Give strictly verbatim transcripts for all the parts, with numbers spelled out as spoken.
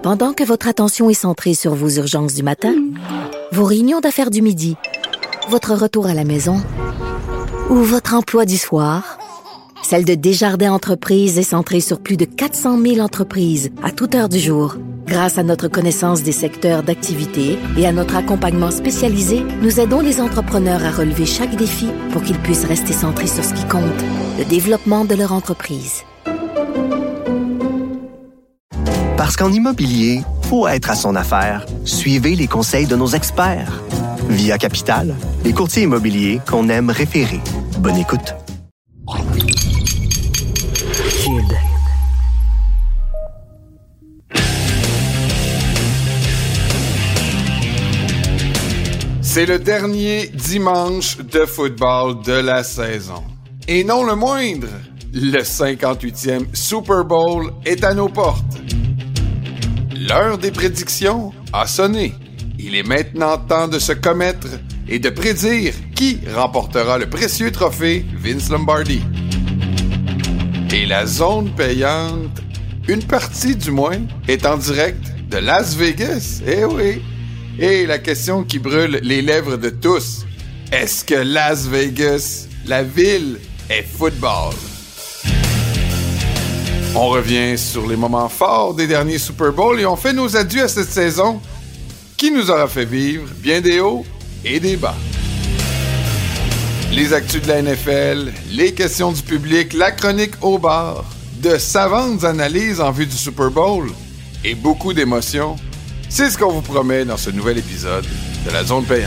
Pendant que votre attention est centrée sur vos urgences du matin, vos réunions d'affaires du midi, votre retour à la maison ou votre emploi du soir, celle de Desjardins Entreprises est centrée sur plus de quatre cent mille entreprises à toute heure du jour. Grâce à notre connaissance des secteurs d'activité et à notre accompagnement spécialisé, nous aidons les entrepreneurs à relever chaque défi pour qu'ils puissent rester centrés sur ce qui compte, le développement de leur entreprise. Parce qu'en immobilier, faut être à son affaire. Suivez les conseils de nos experts. Via Capital, les courtiers immobiliers qu'on aime référer. Bonne écoute. Kid. C'est le dernier dimanche de football de la saison. Et non le moindre, le cinquante-huitième Super Bowl est à nos portes. L'heure des prédictions a sonné. Il est maintenant temps de se commettre et de prédire qui remportera le précieux trophée Vince Lombardi. Et la zone payante, une partie du moins, est en direct de Las Vegas. Eh oui! Et la question qui brûle les lèvres de tous, est-ce que Las Vegas, la ville, est football? On revient sur les moments forts des derniers Super Bowls et on fait nos adieux à cette saison qui nous aura fait vivre bien des hauts et des bas. Les actus de la N F L, les questions du public, la chronique au bar, de savantes analyses en vue du Super Bowl et beaucoup d'émotions. C'est ce qu'on vous promet dans ce nouvel épisode de la Zone Payante.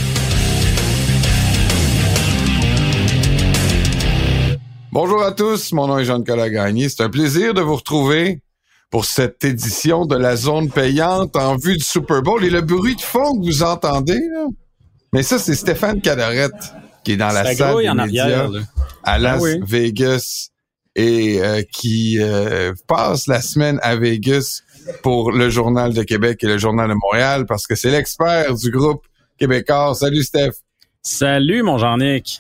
Bonjour à tous, mon nom est Jean-Nicolas Gagné. C'est un plaisir de vous retrouver pour cette édition de la Zone Payante en vue du Super Bowl. Et le bruit de fond que vous entendez, là, mais ça, c'est Stéphane Cadorette qui est dans la salle des médias arrière, à Las ah oui. Vegas et euh, qui euh, passe la semaine à Vegas pour le Journal de Québec et le Journal de Montréal parce que c'est l'expert du groupe québécois. Salut Steph. Salut mon Jean-Nic.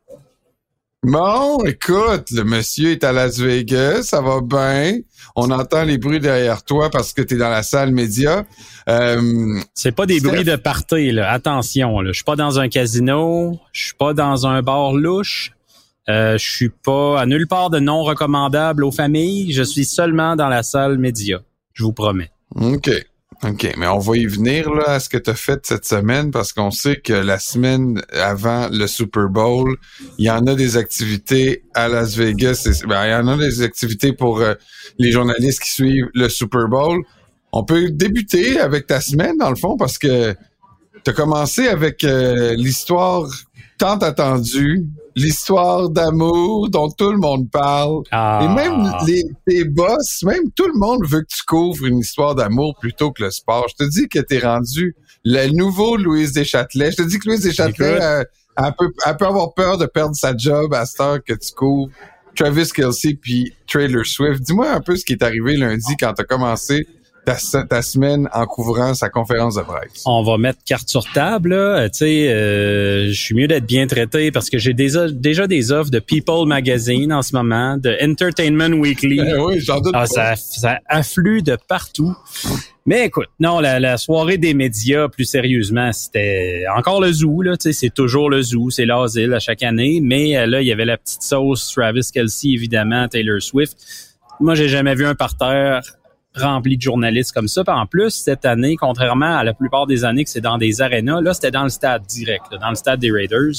Bon, écoute, le monsieur est à Las Vegas, ça va bien. On entend les bruits derrière toi parce que t'es dans la salle média. Euh, c'est pas des Steph... bruits de party, là. Attention, là. Je suis pas dans un casino, je suis pas dans un bar louche. Euh, je suis pas à nulle part de non recommandable aux familles. Je suis seulement dans la salle média. Je vous promets. OK. OK. Mais on va y venir là à ce que tu as fait cette semaine parce qu'on sait que la semaine avant le Super Bowl, il y en a des activités à Las Vegas. Et, ben, il y en a des activités pour euh, les journalistes qui suivent le Super Bowl. On peut débuter avec ta semaine, dans le fond, parce que tu as commencé avec euh, l'histoire tant attendue, l'histoire d'amour dont tout le monde parle. Ah. Et même les, tes boss, même tout le monde veut que tu couvres une histoire d'amour plutôt que le sport. Je te dis que t'es rendu le nouveau Louise Deschâtelet. Je te dis que Louise Deschâtelet, euh, elle, peut, elle peut avoir peur de perdre sa job à cette heure que tu couvres Travis Kelce puis Taylor Swift. Dis-moi un peu ce qui est arrivé lundi quand t'as commencé Ta, ta semaine en couvrant sa conférence de presse. On va mettre carte sur table, là. Tu sais, euh, je suis mieux d'être bien traité parce que j'ai des, déjà des offres de People Magazine en ce moment, de Entertainment Weekly. Eh oui, j'en doute ah, pas. Ça, ça afflue de partout. Mais écoute, non, la, la soirée des médias, plus sérieusement, c'était encore le zoo, là. Tu sais, c'est toujours le zoo, c'est l'asile à chaque année. Mais là, il y avait la petite sauce Travis Kelce, évidemment, Taylor Swift. Moi, j'ai jamais vu un parterre rempli de journalistes comme ça. Puis en plus, cette année, contrairement à la plupart des années que c'est dans des arénas, là, c'était dans le stade direct, là, dans le stade des Raiders.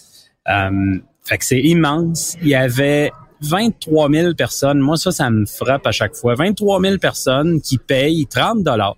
Euh, fait que c'est immense. Il y avait vingt-trois mille personnes. Moi, ça, ça me frappe à chaque fois. vingt-trois mille personnes qui payent trente dollars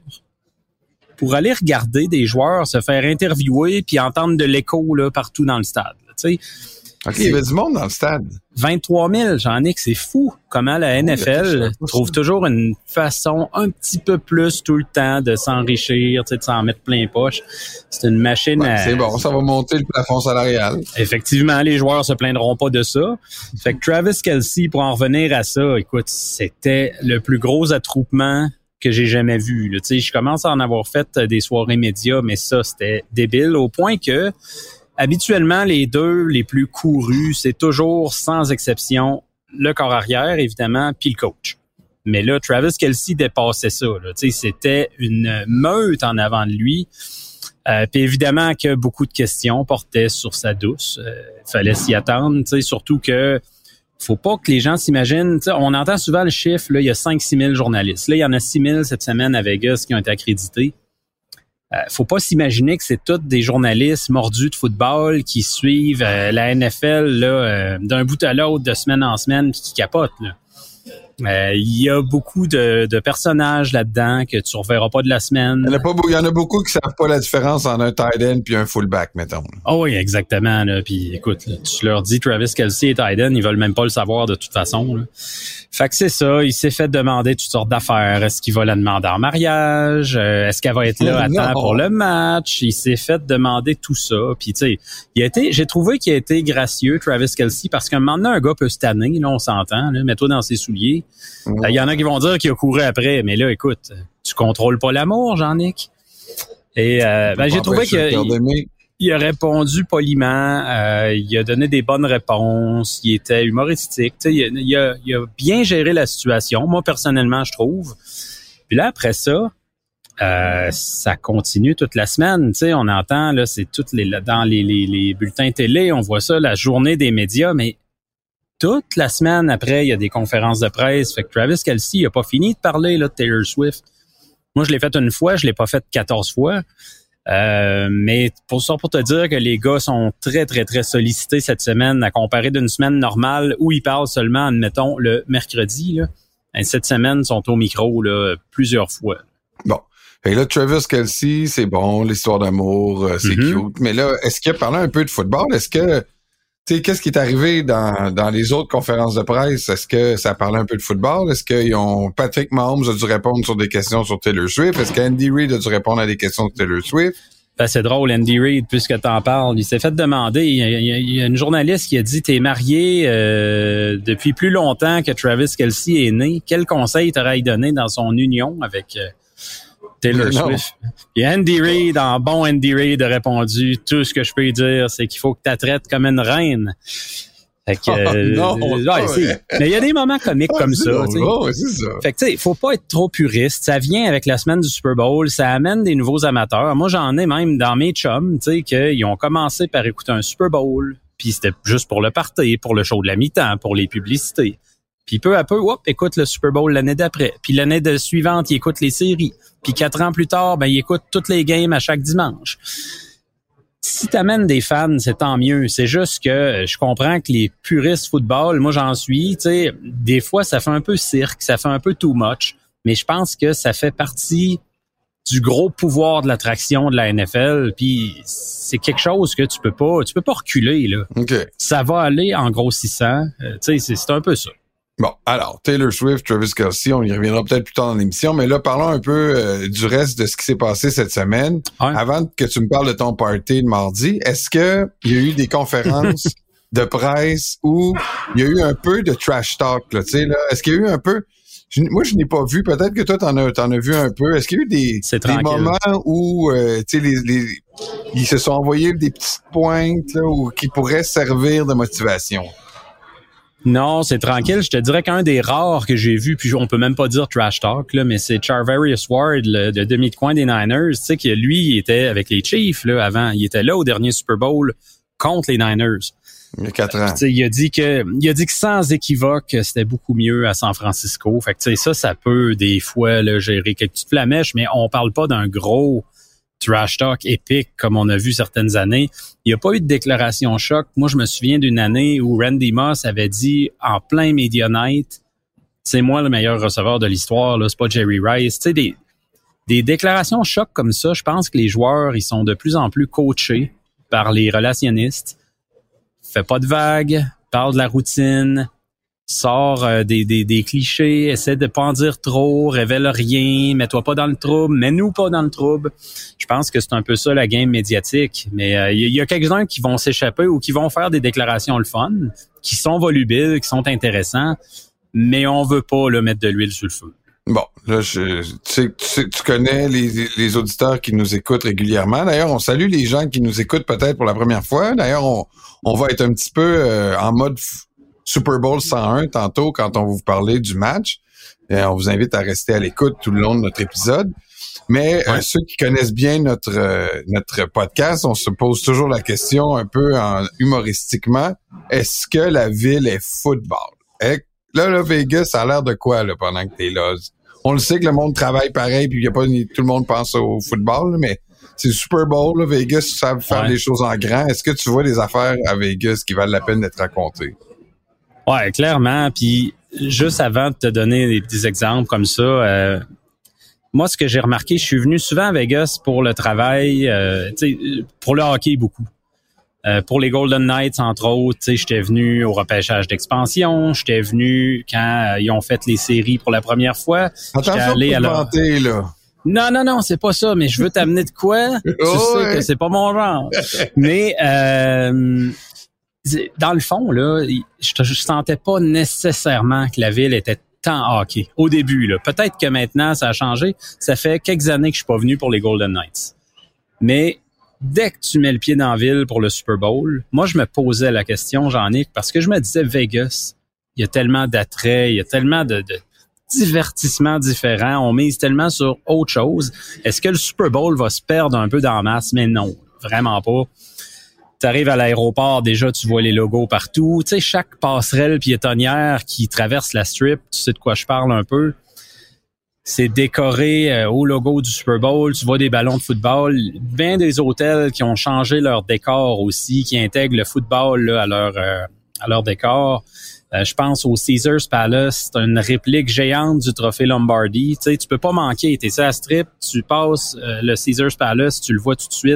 pour aller regarder des joueurs se faire interviewer puis entendre de l'écho là, partout dans le stade. Tu sais, OK, il y avait du monde dans le stade. vingt-trois mille, Jean-Nic, c'est fou comment la N F L oh, trouve toujours une façon un petit peu plus tout le temps de s'enrichir, tu sais, de s'en mettre plein poche. C'est une machine ouais, à... C'est bon, ça va monter le plafond salarial. Effectivement, les joueurs se plaindront pas de ça. Fait que Travis Kelce, pour en revenir à ça, écoute, c'était le plus gros attroupement que j'ai jamais vu. Tu sais, je commence à en avoir fait des soirées médias, mais ça, c'était débile, au point que habituellement, les deux les plus courus, c'est toujours, sans exception, le corps arrière, évidemment, puis le coach. Mais là, Travis Kelce dépassait ça. Là. C'était une meute en avant de lui. Euh, puis évidemment que beaucoup de questions portaient sur sa douce. Il euh, fallait s'y attendre, surtout que faut pas que les gens s'imaginent. On entend souvent le chiffre, là, il y a cinq à six mille journalistes. Là, il y en a six mille cette semaine à Vegas qui ont été accrédités. Euh, faut pas s'imaginer que c'est tous des journalistes mordus de football qui suivent euh, la N F L là, euh, d'un bout à l'autre, de semaine en semaine, puis qui capotent. Là. Euh, il y a beaucoup de, de personnages là-dedans que tu ne reverras pas de la semaine. Il y en a, pas, il y en a beaucoup qui savent pas la différence entre un tight end puis un fullback, mettons. Oh oui, exactement. Là. Puis écoute, là, tu leur dis Travis Kelce est tight end, ils veulent même pas le savoir de toute façon. Là. Fait que c'est ça, il s'est fait demander toutes sortes d'affaires. Est-ce qu'il va la demander en mariage? Euh, est-ce qu'elle va être là à temps pour le match? Il s'est fait demander tout ça. Puis tu sais, il a été, j'ai trouvé qu'il a été gracieux, Travis Kelce, parce qu'un moment donné, un gars peut se tanner, là, on s'entend, là, mets-toi dans ses souliers. Il mmh. euh, y en a qui vont dire qu'il a couru après, mais là, écoute, tu contrôles pas l'amour, Jean-Nic. Et euh, ben, j'ai trouvé qu'il il a répondu poliment, euh, il a donné des bonnes réponses, il était humoristique, tu sais, il, il, a, il a bien géré la situation, moi personnellement, je trouve. Puis là, après ça, euh, ça continue toute la semaine, tu sais, on entend, là, c'est toutes les, dans les, les, les bulletins télé, on voit ça, la journée des médias, mais toute la semaine après, il y a des conférences de presse. Fait que Travis Kelce, il a pas fini de parler là, de Taylor Swift. Moi, je l'ai fait une fois, je l'ai pas fait quatorze fois. Euh, mais pour ça, pour te dire que les gars sont très, très, très sollicités cette semaine à comparer d'une semaine normale où ils parlent seulement, admettons, le mercredi. Là. Et cette semaine, ils sont au micro là, plusieurs fois. Bon. Et là, Travis Kelce, c'est bon, l'histoire d'amour, c'est mm-hmm. cute. Mais là, est-ce qu'il a parlé un peu de football? Est-ce que tu sais, qu'est-ce qui est arrivé dans, dans les autres conférences de presse? Est-ce que ça parlait un peu de football? Est-ce qu'ils ont, Patrick Mahomes a dû répondre sur des questions sur Taylor Swift? Est-ce qu'Andy Reid a dû répondre à des questions sur Taylor Swift? Ben, c'est drôle, Andy Reid, puisque t'en parles. Il s'est fait demander, il y a, il y a une journaliste qui a dit, t'es marié, euh, depuis plus longtemps que Travis Kelce est né. Quel conseil t'aurais donné dans son union avec, euh, Taylor Swift? Et Andy Reid, en bon Andy Reid, a répondu, tout ce que je peux lui dire, c'est qu'il faut que tu la traites comme une reine. Fait que, euh, oh, non, ouais, c'est, mais il y a des moments comiques oh, comme ça, tu sais. Oh, c'est ça. Fait que, tu sais, faut pas être trop puriste. Ça vient avec la semaine du Super Bowl. Ça amène des nouveaux amateurs. Moi, j'en ai même dans mes chums, tu sais, qu'ils ont commencé par écouter un Super Bowl. Puis c'était juste pour le party, pour le show de la mi-temps, pour les publicités. Puis peu à peu, hop, écoute le Super Bowl l'année d'après. Puis l'année de suivante, il écoute les séries. Puis quatre ans plus tard, ben il écoute toutes les games à chaque dimanche. Si t'amènes des fans, c'est tant mieux. C'est juste que je comprends que les puristes football, moi j'en suis, tu sais, des fois ça fait un peu cirque, ça fait un peu too much. Mais je pense que ça fait partie du gros pouvoir de l'attraction de la N F L. Puis c'est quelque chose que tu peux pas, tu peux pas reculer là. Okay. Ça va aller en grossissant. Euh, tu sais, c'est, c'est un peu ça. Bon, alors, Taylor Swift, Travis Kelce, on y reviendra peut-être plus tard dans l'émission, mais là, parlons un peu euh, du reste de ce qui s'est passé cette semaine. Ouais. Avant que tu me parles de ton party de mardi, est-ce que il y a eu des conférences de presse où il y a eu un peu de trash talk, là, tu sais, là? Est-ce qu'il y a eu un peu... Je, moi, je n'ai pas vu. Peut-être que toi, t'en as, t'en as vu un peu. Est-ce qu'il y a eu des, des moments où, euh, tu sais, les, les, ils se sont envoyés des petites pointes, là, ou qui pourraient servir de motivation? Non, c'est tranquille. Je te dirais qu'un des rares que j'ai vu, puis on peut même pas dire trash talk, là, mais c'est Charvarius Ward, le de demi de coin des Niners. Tu sais que lui, il était avec les Chiefs là avant. Il était là au dernier Super Bowl contre les Niners. Il y a quatre ans. Puis, il a dit que, il a dit que sans équivoque, c'était beaucoup mieux à San Francisco. Fait que tu sais, ça, ça peut des fois là, gérer quelques petites flamèches, mais on parle pas d'un gros trash talk épique comme on a vu certaines années. Il n'y a pas eu de déclaration choc. Moi, je me souviens d'une année où Randy Moss avait dit en plein Media Night, c'est moi le meilleur receveur de l'histoire, là, c'est pas Jerry Rice. Tu sais, des, des déclarations choc comme ça, je pense que les joueurs, ils sont de plus en plus coachés par les relationnistes. Fais pas de vagues, parle de la routine, sors euh, des, des, des clichés, essaie de pas en dire trop, révèle rien, mets-toi pas dans le trouble, mets-nous pas dans le trouble. Je pense que c'est un peu ça la game médiatique. Mais il euh, y, y a quelques-uns qui vont s'échapper ou qui vont faire des déclarations le fun, qui sont volubiles, qui sont intéressants, mais on veut pas là, mettre de l'huile sur le feu. Bon, là, je, tu, sais, tu, sais, tu connais les, les auditeurs qui nous écoutent régulièrement. D'ailleurs, on salue les gens qui nous écoutent peut-être pour la première fois. D'ailleurs, on, on va être un petit peu euh, en mode Super Bowl cent un tantôt quand on va vous parler du match. Euh, on vous invite à rester à l'écoute tout le long de notre épisode. Mais ouais. euh, ceux qui connaissent bien notre euh, notre podcast, on se pose toujours la question un peu en, humoristiquement, est-ce que la ville est football? Et là, là, Vegas, ça a l'air de quoi là pendant que t'es là? On le sait que le monde travaille pareil, puis y a pas tout le monde pense au football, là, mais c'est le Super Bowl, là, Vegas savent faire ouais. des choses en grand. Est-ce que tu vois des affaires à Vegas qui valent la peine d'être racontées? Ouais, clairement. Puis juste avant de te donner des, des exemples comme ça, euh, moi, ce que j'ai remarqué, je suis venu souvent à Vegas pour le travail, euh, tu sais, pour le hockey beaucoup. Euh, pour les Golden Knights, entre autres, tu sais, j'étais venu au repêchage d'expansion, j'étais venu quand euh, ils ont fait les séries pour la première fois. Attention allé à leur... vanter, là. Non, non, non, c'est pas ça, mais je veux t'amener de quoi? Tu oh, sais ouais. que c'est pas mon genre. Mais euh, dans le fond, là, je, je sentais pas nécessairement que la ville était tant hockey au début, là. Peut-être que maintenant, ça a changé. Ça fait quelques années que je suis pas venu pour les Golden Knights. Mais dès que tu mets le pied dans la ville pour le Super Bowl, moi, je me posais la question, Jean-Nic, parce que je me disais, Vegas, il y a tellement d'attraits, il y a tellement de, de divertissements différents, on mise tellement sur autre chose. Est-ce que le Super Bowl va se perdre un peu dans la masse? Mais non, vraiment pas. Tu arrives à l'aéroport, déjà, tu vois les logos partout. Tu sais, chaque passerelle piétonnière qui traverse la strip, tu sais de quoi je parle un peu, c'est décoré euh, au logo du Super Bowl. Tu vois des ballons de football. Bien des hôtels qui ont changé leur décor aussi, qui intègrent le football là, à leur euh, à leur décor. Euh, je pense au Caesars Palace. C'est une réplique géante du trophée Lombardi. Tu sais, tu peux pas manquer. T'es sur la strip, tu passes euh, le Caesars Palace, tu le vois tout de suite.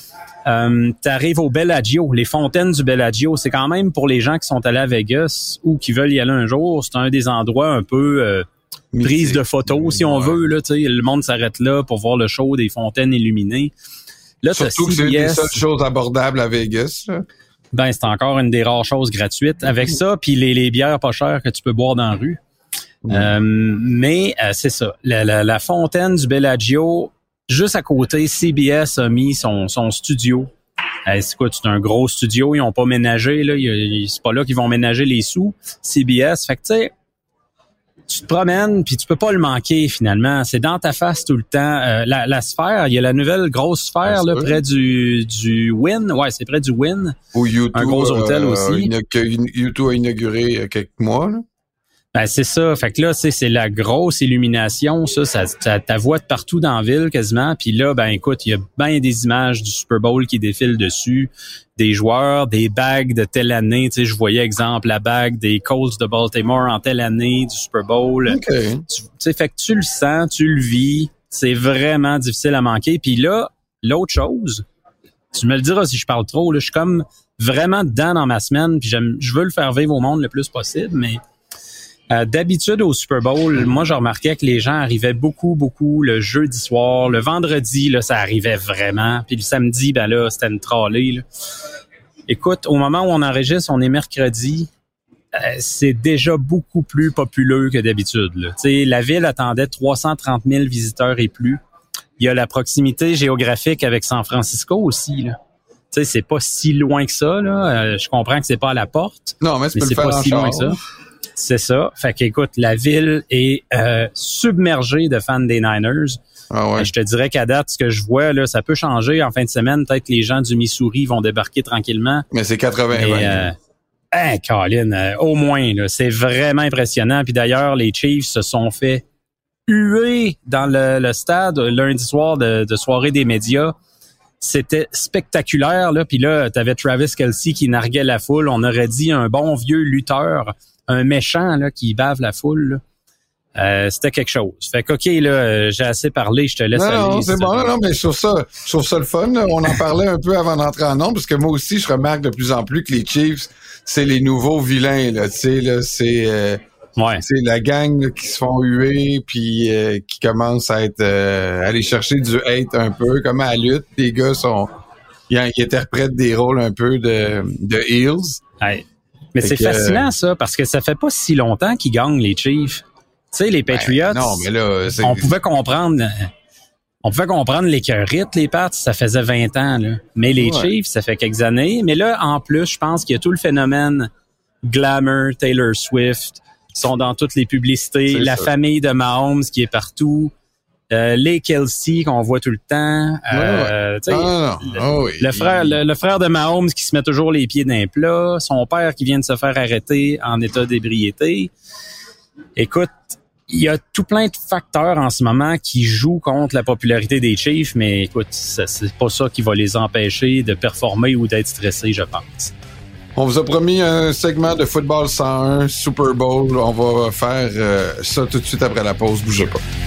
Euh, t'arrives au Bellagio, les fontaines du Bellagio, c'est quand même pour les gens qui sont allés à Vegas ou qui veulent y aller un jour, c'est un des endroits un peu euh, prise de photos, si on veut, là, tu sais, le monde s'arrête là pour voir le show des fontaines illuminées. Là, surtout que c'est une des seules choses abordables à Vegas, là. Ben, c'est encore une des rares choses gratuites. Avec ça, puis les, les bières pas chères que tu peux boire dans la rue. Mmh. Euh, mais euh, c'est ça, la, la, la fontaine du Bellagio, juste à côté, C B S a mis son, son studio. Euh, c'est quoi, c'est un gros studio, ils ont pas ménagé, là, ils, c'est pas là qu'ils vont ménager les sous, C B S. Fait que tu sais, tu te promènes, puis tu peux pas le manquer, finalement. C'est dans ta face tout le temps. Euh, la, la sphère, il y a la nouvelle grosse sphère, là, près du, du Wynn. Ouais, c'est près du Wynn. Où U deux, un gros hôtel euh, aussi. Que U deux a inauguré il y a quelques mois, là. Ben, c'est ça. Fait que là, c'est, c'est la grosse illumination, ça, ça, ça ta voix de partout dans la ville, quasiment. Puis là, ben, écoute, il y a bien des images du Super Bowl qui défilent dessus, des joueurs, des bagues de telle année. Tu sais, je voyais, exemple, la bague des Colts de Baltimore en telle année du Super Bowl. Okay. Tu sais, fait que tu le sens, tu le vis. C'est vraiment difficile à manquer. Puis là, l'autre chose, tu me le diras si je parle trop, là, je suis comme vraiment dedans dans ma semaine, puis j'aime, je veux le faire vivre au monde le plus possible, mais Euh, d'habitude, au Super Bowl, moi, je remarquais que les gens arrivaient beaucoup, beaucoup le jeudi soir. Le vendredi, là, ça arrivait vraiment. Puis le samedi, ben là, c'était une trolley, là. Écoute, au moment où on enregistre, on est mercredi, euh, c'est déjà beaucoup plus populeux que d'habitude, là. Tu sais, la ville attendait trois cent trente mille visiteurs et plus. Il y a la proximité géographique avec San Francisco aussi, là. Tu sais, c'est pas si loin que ça, là. Euh, je comprends que c'est pas à la porte. Non, mais, mais c'est pas si loin que ça. C'est ça. Fait qu'écoute, la ville est euh, submergée de fans des Niners. Ah ouais. Je te dirais qu'à date, ce que je vois, là, ça peut changer en fin de semaine. Peut-être que les gens du Missouri vont débarquer tranquillement. Mais c'est quatre-vingts. Mais, euh, hein, Colin, euh, au moins, là, c'est vraiment impressionnant. Puis d'ailleurs, les Chiefs se sont fait huer dans le, le stade lundi soir de, de soirée des médias. C'était spectaculaire, là. Puis là, t'avais Travis Kelce qui narguait la foule. On aurait dit un bon vieux lutteur, un méchant là qui bave la foule, là. Euh, c'était quelque chose. Fait que, OK, là, j'ai assez parlé, je te laisse non, aller. Non, c'est bon, non, non, mais je trouve ça, je trouve ça le fun, là. On en parlait un peu avant d'entrer en nombre, parce que moi aussi, je remarque de plus en plus que les Chiefs, c'est les nouveaux vilains, là, tu sais, là, c'est, euh, ouais. c'est la gang là, qui se font huer, puis euh, qui commence à être, euh, aller chercher du hate un peu, comme à la lutte, les gars sont, ils, ils interprètent des rôles un peu de, de heels. Ouais. Mais fait c'est que, fascinant, ça, parce que ça fait pas si longtemps qu'ils gagnent, les Chiefs. Tu sais, les Patriots, ben, non, mais là, c'est... on pouvait comprendre, on pouvait comprendre l'écœurite, les Pats, ça faisait vingt ans, là. Mais les ouais. Chiefs, ça fait quelques années. Mais là, en plus, je pense qu'il y a tout le phénomène glamour, Taylor Swift. Tu sont dans toutes les publicités. C'est la ça. famille de Mahomes qui est partout. Euh, les Kelsey qu'on voit tout le temps. Euh, ouais. tu sais, Ah, non. le, Oh, oui. le frère, le, le frère de Mahomes qui se met toujours les pieds d'un plat. Son père qui vient de se faire arrêter en état d'ébriété. Écoute, il y a tout plein de facteurs en ce moment qui jouent contre la popularité des Chiefs, mais écoute, ça, c'est pas ça qui va les empêcher de performer ou d'être stressés, je pense. On vous a promis un segment de Football cent un, Super Bowl. On va faire euh, ça tout de suite après la pause. Bougez pas.